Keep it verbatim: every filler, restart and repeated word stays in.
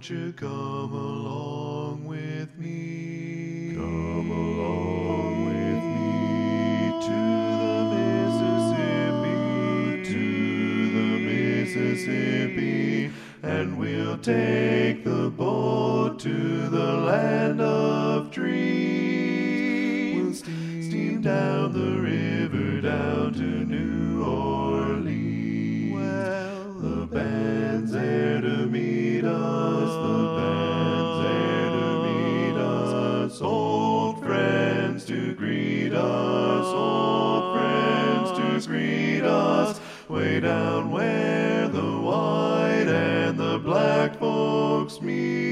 Won't you come along with me? Come along with me to the Mississippi, to the Mississippi, and we'll take the boat to the land of dreams. We'll steam, steam down the river down to New Orleans. Well, the band's there to meet us, the band's there to meet us, old friends to greet us, old friends to greet us, way down where the white and the black folks meet.